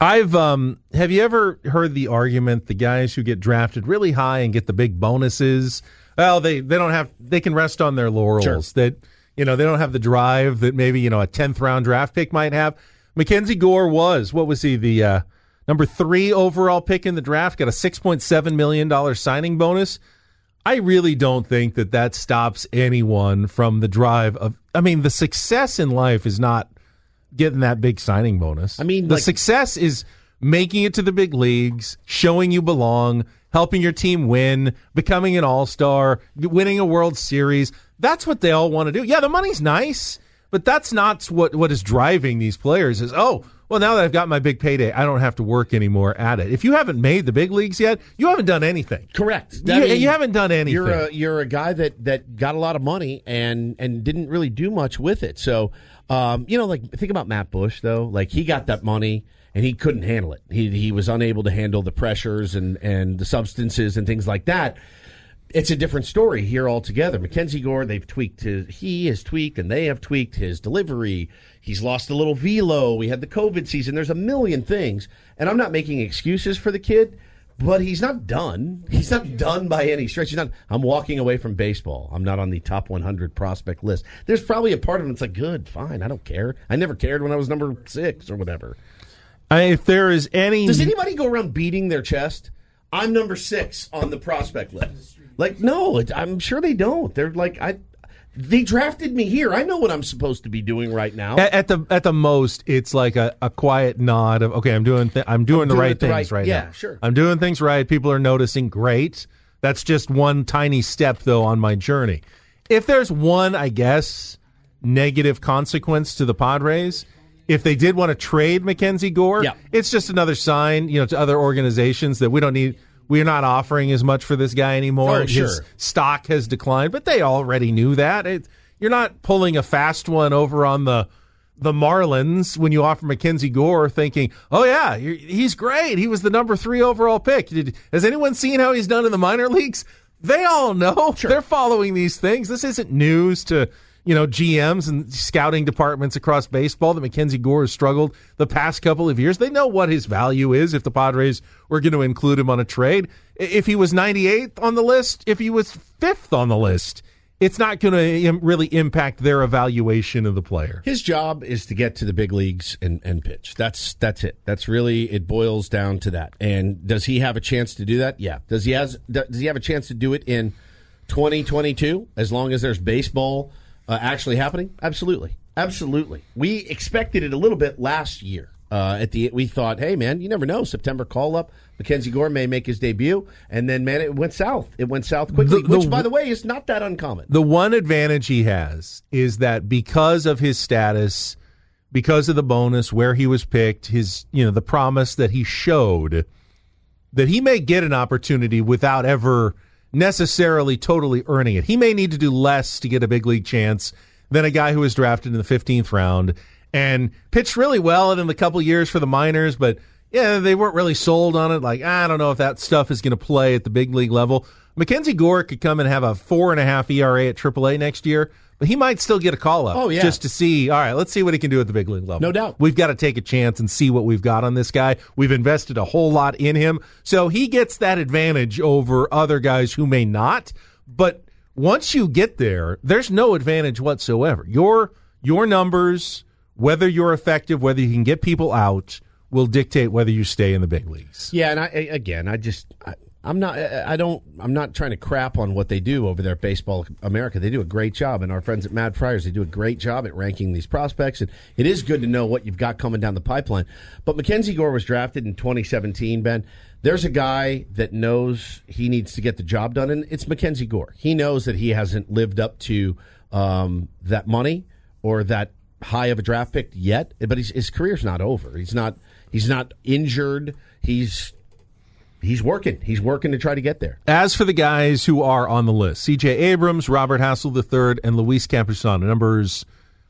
E: Have you ever heard the argument the guys who get drafted really high and get the big bonuses, well, they can rest on their laurels. Sure. That, they don't have the drive that maybe, a 10th round draft pick might have. Mackenzie Gore what was he, the number 3 overall pick in the draft, got a $6.7 million signing bonus. I really don't think that stops anyone from the drive of, the success in life is not getting that big signing bonus. The success is making it to the big leagues, showing you belong, helping your team win, becoming an all-star, winning a World Series. That's what they all want to do. Yeah, the money's nice, but that's not what is driving these players is, now that I've got my big payday, I don't have to work anymore at it. If you haven't made the big leagues yet, you haven't done anything.
F: Correct.
E: You haven't done anything.
F: You're a guy that got a lot of money and didn't really do much with it. So, think about Matt Bush, though. Like, he got that money and he couldn't handle it. He was unable to handle the pressures and the substances and things like that. It's a different story here altogether. Mackenzie Gore, he has tweaked and they have tweaked his delivery. He's lost a little velo. We had the COVID season. There's a million things. And I'm not making excuses for the kid, but he's not done. He's not done by any stretch. I'm walking away from baseball. I'm not on the top 100 prospect list. There's probably a part of him that's like, good, fine, I don't care. I never cared when I was number 6 or whatever.
E: If there is any...
F: Does anybody go around beating their chest? I'm number 6 on the prospect list. Like, no, I'm sure they don't. They're like, they drafted me here. I know what I'm supposed to be doing right now.
E: At the most, it's like a quiet nod of, okay, I'm doing the right things right now.
F: Yeah, sure.
E: I'm doing things right. People are noticing. Great. That's just one tiny step, though, on my journey. If there's one, I guess, negative consequence to the Padres, if they did want to trade Mackenzie Gore, it's just another sign, to other organizations that we're not offering as much for this guy anymore.
F: Oh, sure.
E: His stock has declined, but they already knew that. You're not pulling a fast one over on the Marlins when you offer Mackenzie Gore thinking, oh, yeah, he's great. He was the number 3 overall pick. Has anyone seen how he's done in the minor leagues? They all know. Sure. They're following these things. This isn't news to GMs and scouting departments across baseball that Mackenzie Gore has struggled the past couple of years. They know what his value is if the Padres were going to include him on a trade. If he was 98th on the list, if he was 5th on the list, it's not going to really impact their evaluation of the player.
F: His job is to get to the big leagues and pitch. That's it. That's really, it boils down to that. And does he have a chance to do that? Yeah. Does he have a chance to do it in 2022 as long as there's baseball actually happening? Absolutely. We expected it a little bit last year. We thought, hey, man, you never know. September call-up, Mackenzie Gore may make his debut, and then, man, it went south. It went south quickly, which, by the way, is not that uncommon.
E: The one advantage he has is that because of his status, because of the bonus, where he was picked, his, the promise that he showed, that he may get an opportunity without ever necessarily totally earning it. He may need to do less to get a big league chance than a guy who was drafted in the 15th round and pitched really well in a couple years for the minors, but they weren't really sold on it. Like, I don't know if that stuff is going to play at the big league level. Mackenzie Gore could come and have a 4.5 ERA at AAA next year, but he might still get a call-up just to see, all right, let's see what he can do at the big league level.
F: No doubt.
E: We've got to take a chance and see what we've got on this guy. We've invested a whole lot in him, so he gets that advantage over other guys who may not. But once you get there, there's no advantage whatsoever. Your numbers, whether you're effective, whether you can get people out, will dictate whether you stay in the big leagues.
F: Yeah, and I'm not trying to crap on what they do over there at Baseball America. They do a great job, and our friends at Mad Friars, they do a great job at ranking these prospects, and it is good to know what you've got coming down the pipeline. But Mackenzie Gore was drafted in 2017, Ben. There's a guy that knows he needs to get the job done, and it's Mackenzie Gore. He knows that he hasn't lived up to that money or that high of a draft pick yet, but his career's not over. He's not injured. He's working. He's working to try to get there.
E: As for the guys who are on the list, C.J. Abrams, Robert Hassel III, and Luis Campusano, numbers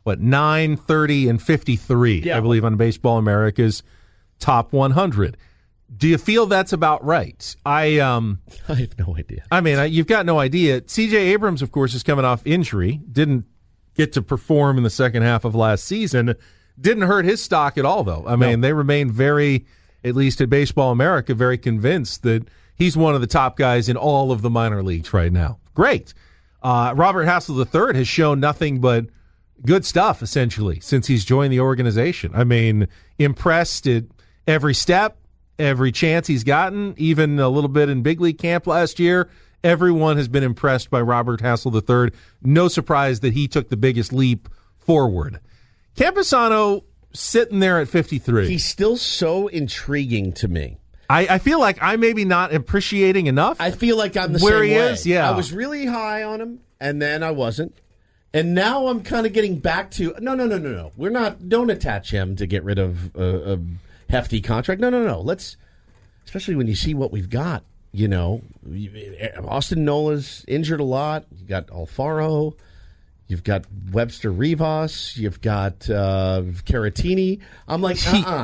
E: 9, 30, and 53, I believe, on Baseball America's top 100. Do you feel that's about right? I
F: have no idea.
E: I mean, you've got no idea. C.J. Abrams, of course, is coming off injury. Didn't get to perform in the second half of last season. Didn't hurt his stock at all, though. I mean, they remain very at least at Baseball America, very convinced that he's one of the top guys in all of the minor leagues right now. Great. Robert Hassel III has shown nothing but good stuff, essentially, since he's joined the organization. I mean, impressed at every step, every chance he's gotten, even a little bit in big league camp last year. Everyone has been impressed by Robert Hassel III. No surprise that he took the biggest leap forward. Campusano sitting there at 53.
F: He's still so intriguing to me.
E: I feel like I maybe not appreciating enough.
F: I feel like I'm the
E: where
F: same
E: he
F: way.
E: is. Yeah,
F: I was really high on him, and then I wasn't. And now I'm kind of getting back to no. We're not. Don't attach him to get rid of a hefty contract. No. Let's, especially when you see what we've got. You know, Austin Nola's injured a lot. You got Alfaro. You've got Webster Rivas. You've got Caratini. I'm like,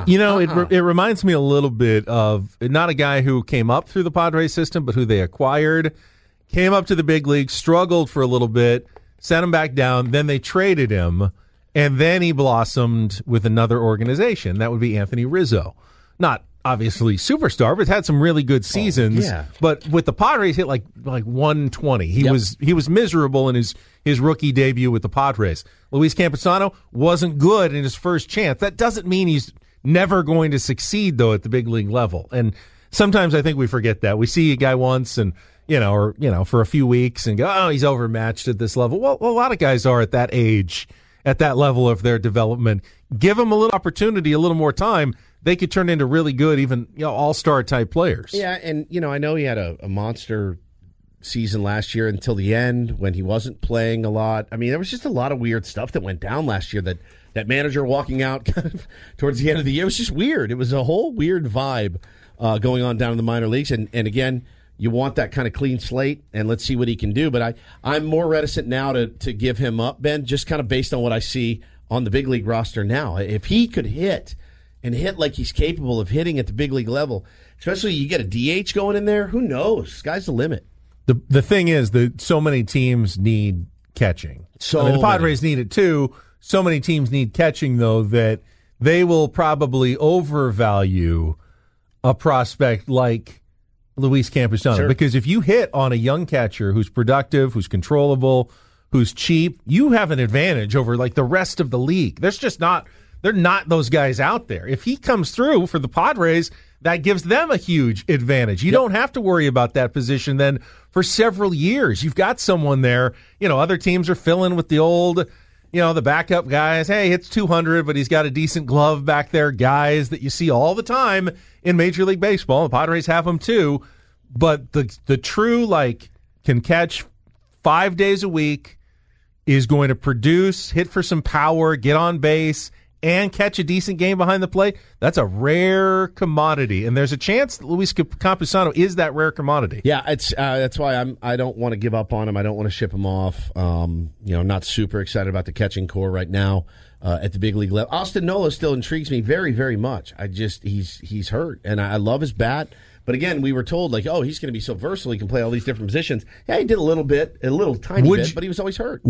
E: It reminds me a little bit of not a guy who came up through the Padres system, but who they acquired, came up to the big league, struggled for a little bit, sent him back down, then they traded him, and then he blossomed with another organization. That would be Anthony Rizzo. Not obviously superstar, but had some really good seasons.
F: Yeah.
E: But with the Padres, hit like 120. He was miserable in his rookie debut with the Padres. Luis Campusano wasn't good in his first chance. That doesn't mean he's never going to succeed, though, at the big league level. And sometimes I think we forget that. We see a guy once and, for a few weeks and go, oh, he's overmatched at this level. Well, a lot of guys are at that age, at that level of their development. Give them a little opportunity, a little more time. They could turn into really good, even all-star type players.
F: Yeah, and I know he had a monster season last year until the end when he wasn't playing a lot. I mean, there was just a lot of weird stuff that went down last year. That manager walking out kind of towards the end of the year, it was just weird. It was a whole weird vibe going on down in the minor leagues. And again, you want that kind of clean slate, and let's see what he can do. But I'm more reticent now to give him up, Ben, just kind of based on what I see on the big league roster now. If he could hit like he's capable of hitting at the big league level, especially you get a DH going in there, who knows? Sky's the limit.
E: The thing is that so many teams need catching. The Padres need it too. So many teams need catching, though, that they will probably overvalue a prospect like Luis Campusano.
F: Sure.
E: Because if you hit on a young catcher who's productive, who's controllable, who's cheap, you have an advantage over like the rest of the league. They're not those guys out there. If he comes through for the Padres, that gives them a huge advantage. You don't have to worry about that position then for several years. You've got someone there. Other teams are filling with the old, the backup guys. Hey, it's 200, but he's got a decent glove back there. Guys that you see all the time in Major League Baseball. The Padres have them too. But the true, can catch 5 days a week, is going to produce, hit for some power, get on base, and catch a decent game behind the plate. That's a rare commodity, and there's a chance that Luis Campusano is that rare commodity.
F: Yeah, it's that's why I don't want to give up on him. I don't want to ship him off. Not super excited about the catching core right now at the big league level. Austin Nola still intrigues me very, very much. He's hurt, and I love his bat. But again, we were told, he's going to be so versatile, he can play all these different positions. Yeah, he did a little tiny bit, but he was always hurt.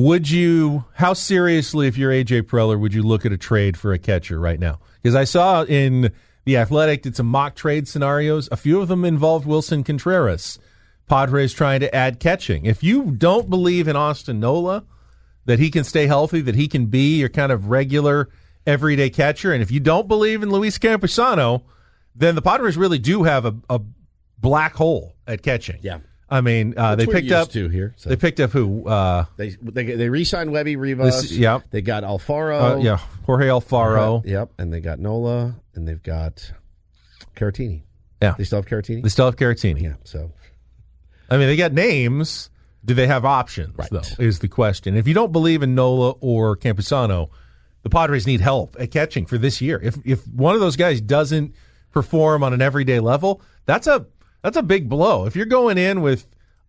E: How seriously, if you're A.J. Preller, would you look at a trade for a catcher right now? Because I saw in The Athletic did some mock trade scenarios. A few of them involved Wilson Contreras. Padres trying to add catching. If you don't believe in Austin Nola, that he can stay healthy, that he can be your kind of regular, everyday catcher, and if you don't believe in Luis Campusano, then the Padres really do have a black hole at catching.
F: Yeah.
E: I mean, they picked up
F: here. So.
E: They picked up who?
F: They re-signed Webby Rivas.
E: Yep.
F: They got Alfaro.
E: Jorge Alfaro.
F: Yep. And they got Nola, and they've got Caratini.
E: Yeah.
F: They still have Caratini?
E: They still have Caratini.
F: Yeah. So,
E: I mean, they got names. Do they have options?
F: Right.
E: Though is the question. If you don't believe in Nola or Campusano, the Padres need help at catching for this year. If one of those guys doesn't perform on an everyday level, that's a big blow. If you're going in with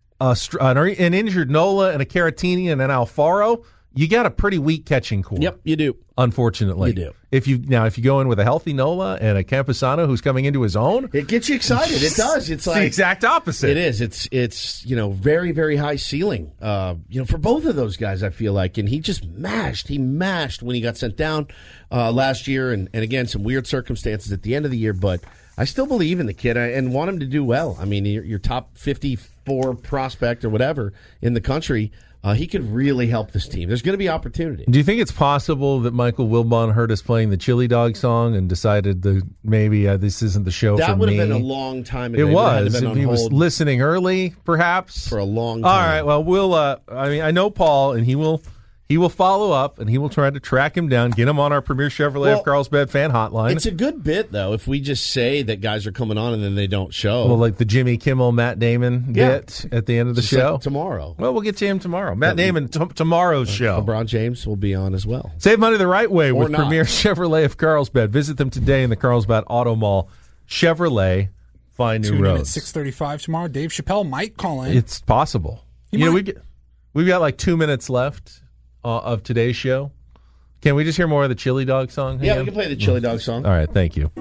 E: an injured Nola and a Caratini and an Alfaro, you got a pretty weak catching core.
F: Yep, you do.
E: Unfortunately,
F: you do.
E: If you go in with a healthy Nola and a Campusano who's coming into his own,
F: it gets you excited. It does. It's
E: the exact opposite.
F: It is. It's very, very high ceiling. For both of those guys, I feel like, and he just mashed. He mashed when he got sent down last year, and again some weird circumstances at the end of the year. But I still believe in the kid and want him to do well. I mean, your top 54 prospect or whatever in the country, he could really help this team. There's going to be opportunity.
E: Do you think it's possible that Michael Wilbon heard us playing the Chili Dog song and decided that maybe this isn't the show for me?
F: That would have been a long time ago.
E: It was. If he was listening early, perhaps.
F: For a long time.
E: All right, well, we'll. I know Paul, and he will follow up, and he will try to track him down, get him on our Premier Chevrolet of Carlsbad fan hotline.
F: It's a good bit, though, if we just say that guys are coming on and then they don't show.
E: Well, like the Jimmy Kimmel, Matt Damon bit at the end of the show.
F: Like tomorrow.
E: Well, we'll get to him tomorrow. Matt Damon, tomorrow's show.
F: LeBron James will be on as well.
E: Save money the right way with Premier Chevrolet of Carlsbad. Visit them today in the Carlsbad Auto Mall. Chevrolet, find new roads.
G: At 6:35 tomorrow. Dave Chappelle might call in.
E: It's possible. We've got like 2 minutes left of today's show. Can we just hear more of the Chili Dog song?
F: Yeah, we can play the Chili Dog song.
E: All right, thank you.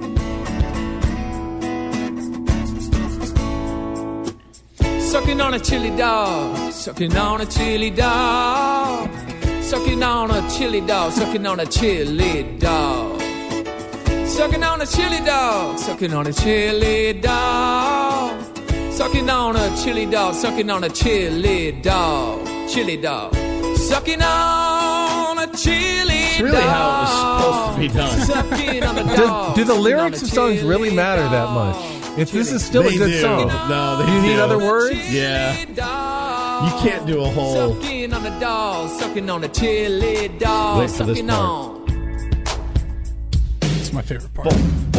I: Sucking on a chili dog, sucking on a chili dog, sucking on a chili dog, sucking on a chili dog, sucking on a chili dog, sucking on a chili dog, sucking on a chili dog, sucking on a chili dog, chili dog. Sucking on a chili
F: It's really
I: dog.
F: how it was supposed to be done.
I: Sucking on a dog.
E: Do the lyrics of songs really matter that much? If this is still a good song,
F: no,
E: do you need other words?
F: Yeah. You can't do a whole.
I: Sucking on a dog, sucking on a chili dog,
F: Wait for this
I: sucking
F: part.
I: on.
G: It's my favorite part.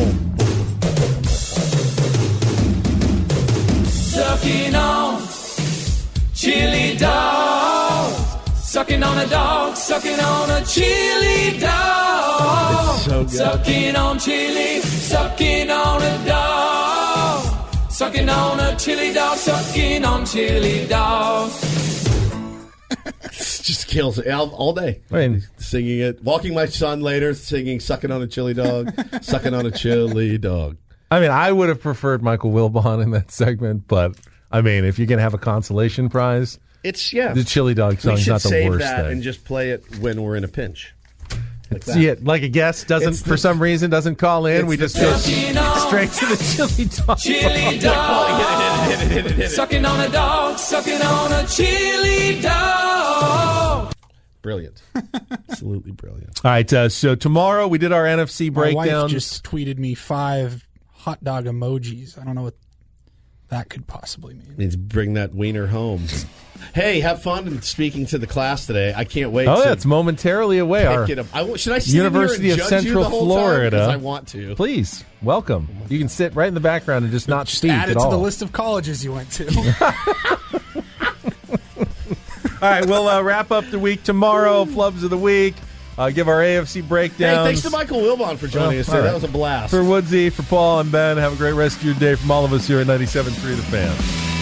I: Sucking on chili dog, sucking on a dog, sucking on a chili dog.
F: It's so good.
I: Sucking on chili, sucking on a dog, sucking on a chili dog, sucking on chili dog.
F: Just kills it all day.
E: I mean,
F: singing it. Walking my son later, singing Sucking on a Chili Dog, Sucking on a Chili Dog.
E: I mean, I would have preferred Michael Wilbon in that segment, but I mean, if you're going to have a consolation prize, the Chili Dog song is not the worst
F: thing. We should save that
E: thing.
F: and just play it when we're in a pinch.
E: Like a guest for some reason doesn't call in. We just go straight to the Chili Dog.
I: Chili dog, sucking on a dog, sucking on a chili dog.
F: Brilliant. Absolutely brilliant.
E: All right, so tomorrow we did our NFC breakdown.
G: My wife just tweeted me 5 hot dog emojis. I don't know what that could possibly mean.
F: It means bring that wiener home. Hey, have fun speaking to the class today. I can't wait.
E: It's momentarily away.
F: Should I sit
E: University
F: here and
E: of
F: judge
E: Central
F: you the whole
E: Florida.
F: Time? 'Cause I want to.
E: Please, welcome. You can sit right in the background and just not speak
G: Add
E: at
G: it
E: all.
G: to the list of colleges you went to.
E: All right, we'll wrap up the week tomorrow. Flubs of the week. Give our AFC breakdowns.
F: Hey, thanks to Michael Wilbon for joining us today.
E: All right.
F: That was a blast.
E: For Woodsy, for Paul, and Ben, have a great rest of your day from all of us here at 97.3 The Fan.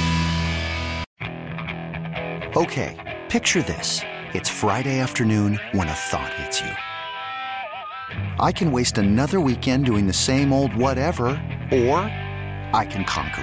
Q: Okay, picture this. It's Friday afternoon when a thought hits you. I can waste another weekend doing the same old whatever, or I can conquer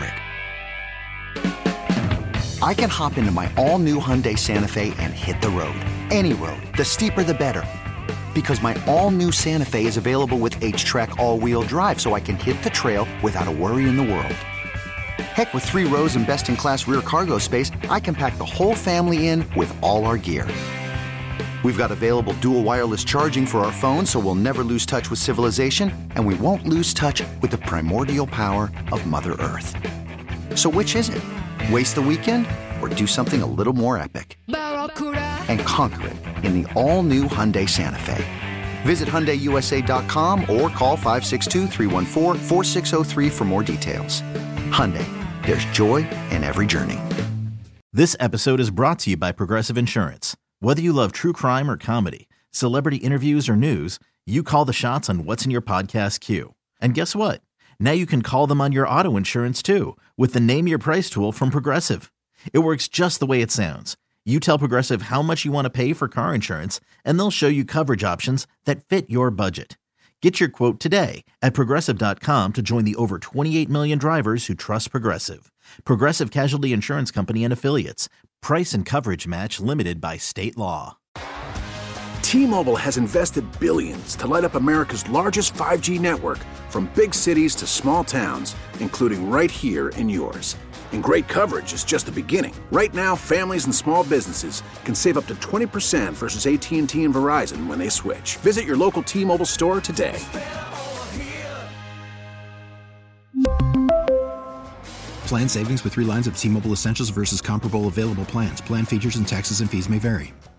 Q: it. I can hop into my all-new Hyundai Santa Fe and hit the road. Any road. The steeper, the better. Because my all-new Santa Fe is available with H-Track all-wheel drive, so I can hit the trail without a worry in the world. Heck, with 3 rows and best-in-class rear cargo space, I can pack the whole family in with all our gear. We've got available dual wireless charging for our phones, so we'll never lose touch with civilization, and we won't lose touch with the primordial power of Mother Earth. So which is it? Waste the weekend or do something a little more epic? And conquer it in the all-new Hyundai Santa Fe. Visit HyundaiUSA.com or call 562-314-4603 for more details. Hyundai, there's joy in every journey.
P: This episode is brought to you by Progressive Insurance. Whether you love true crime or comedy, celebrity interviews or news, you call the shots on what's in your podcast queue. And guess what? Now you can call them on your auto insurance too with the Name Your Price tool from Progressive. It works just the way it sounds. You tell Progressive how much you want to pay for car insurance, and they'll show you coverage options that fit your budget. Get your quote today at Progressive.com to join the over 28 million drivers who trust Progressive. Progressive Casualty Insurance Company and Affiliates. Price and coverage match limited by state law.
S: T-Mobile has invested billions to light up America's largest 5G network, from big cities to small towns, including right here in yours. And great coverage is just the beginning. Right now, families and small businesses can save up to 20% versus AT&T and Verizon when they switch. Visit your local T-Mobile store today.
T: Plan savings with 3 lines of T-Mobile Essentials versus comparable available plans. Plan features and taxes and fees may vary.